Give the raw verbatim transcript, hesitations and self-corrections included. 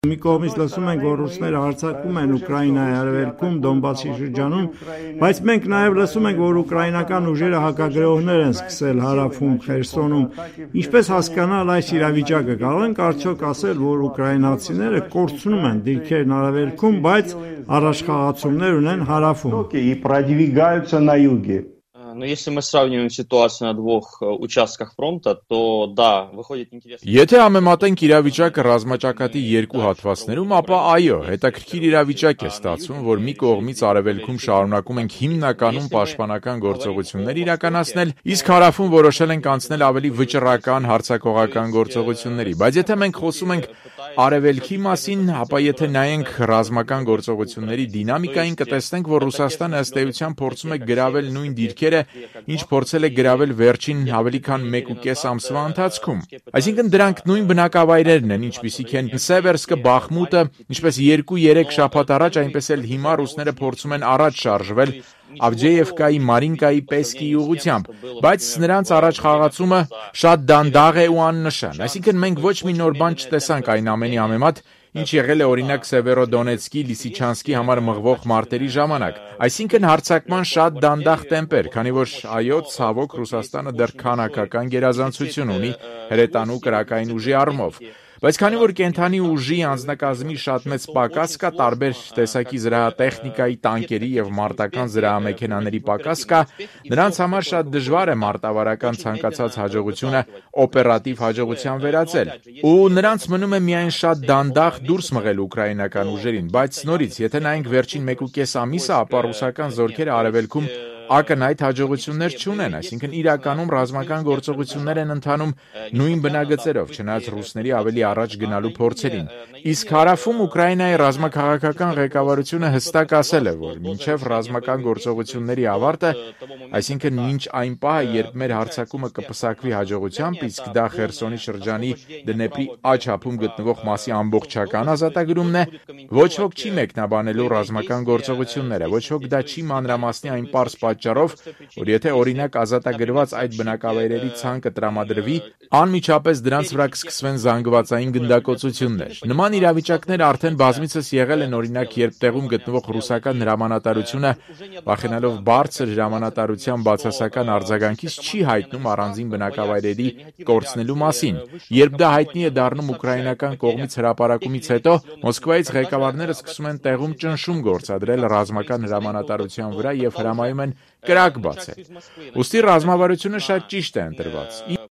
Մի կողմից լսում ենք, որ ռուսները հարձակվում են Ուկրաինայի արևելքում, Դոնբասի շրջանում, բայց մենք նաև լսում ենք, որ ուկրաինական ուժերը հակագրողներ են սկսել հարավում Խերսոնում։ Ինչպես հասկանալ այս իրավիճակը, կարող ենք արդյոք ասել, որ ուկրաինացիները կորցնում են դիրքերն արևելքում, բայց առաջխաղացումներ ունեն հարավում։ Но если мы сравниваем ситуацию на двух участках фронта, то да, выходит интересно. Եթե համեմատենք իրավիճակը ռազմաճակատի երկու հատվածներում, ապա այո, հետաքրքիր իրավիճակ է ստացվում, որ մի կողմից արևելքում շարունակում ենք հիմնականում պաշտպանական գործողություններ իրականացնել, իսկ հարավում որոշել ենք անցնել ավելի վճռական հարձակողական գործողությունների։ Բայց եթե մենք խոսում ենք արևելքի մասին, ապա եթե նայենք ռազմական գործողությունների դինամիկային, կտեսնենք, որ Ռուսաստանը ըստ էության փորձում է գրավել նույն դիրքերը, ինչ փորձել է գրավել վերջին ավելի քան մեկ ու կես ամսվա ընթացքում։ Այսինքն դրանք նույն բնակավայրերն են, ինչպիսիք են Սևերսկը, Բախմուտը, ինչպես երկու-երեք շաբաթ առաջ, այնպես էլ հիմա ռուսները փորձում են առաջ շարժվել Ավդեևկայի, Մարինկայի, Պեսկիի ուղղությամբ, բայց նրանց առաջխաղացումը շատ դանդաղ է ու աննշան։ Այսինքն մենք ոչ մի նոր բան չտեսանք այն ամենի համեմատ, ինչ եղել է օրինակ Սևերոդոնեցկի, Լիսիչանսկի համար մղվող մարտերի ժամանակ։ Այսինքն հարձակման շատ դանդաղ տեմպեր, քանի որ այո, ցավոք Ռուսաստանը դեռ քանակական գերազանցություն ունի հրետանու կրակային ուժի առումով։ Բայց քանի որ կենթանի ուժի անձնակազմի շատ մեծ պակաս կա, տարբեր տեսակի զրահատեխնիկայի, տանկերի եւ մարտական զրահամեքենաների պակաս կա, նրանց համար շատ դժվար է մարտավարական ցանկացած հաջողությունը օպերատիվ հաջողության վերածել։ Ու նրանց մնում է միայն շատ դանդաղ դուրս մղել ուկրաինական ուժերին, բայց նորից, եթե նայենք վերջին մեկ ու կես ամիսը, ապա ռուսական զորքերը արևելքում ակնհայտ հաջողություններ չունեն, այսինքն իրականում ռազմական գործողություններ են ընթանում նույն բնագծերով, չնայած ռուսների ավելի առաջ գնալու փորձերին։ Իսկ հարավում Ուկրաինայի ռազմաքաղաքական ղեկավարությունը հստակ ասել է, որ մինչև ռազմական գործողությունների ավարտը, այսինքն մինչ այն պահը, երբ մեր հարձակումը կպսակվի հաջողությամբ, իսկ դա Խերսոնի շրջանի Դնեպրի աջ ափում գտնվող մասի ամբողջական ազատագրումն է, ոչ ոք չի մեկնաբանելու ռազմական գործողությունները, ոչ ոք դա չի մանրամասնի այն պարզ պատճառով, որ եթե օրինակ ազատագրված այդ բնակավայրերի ցանկը տրամադրվի, անմիջապես դրանց վրա կսկսվեն զանգվածային գնդակոծություններ։ Նման իրավիճակներ արդեն բազմիցս եղել են, օրինակ, երբ տեղում գտնվող ռուսական հրամանատարությունը, վախենալով բարձր հրամանատարության բացասական արձագանքից, չի հայտնում առանձին բնակավայրերի կորցնելու մասին։ Երբ դա հայտնի է դառնում ուկրաինական կողմից հրապարակումից հետո, Մոսկվայից ղեկավարները սկսում են տեղում ճնշում գործադրել ռազմական հրամանատարության վրա եւ հրամայում են կրակ բացել։ Ուստի ռազմավարությունը շատ ճիշտ է ընտրված։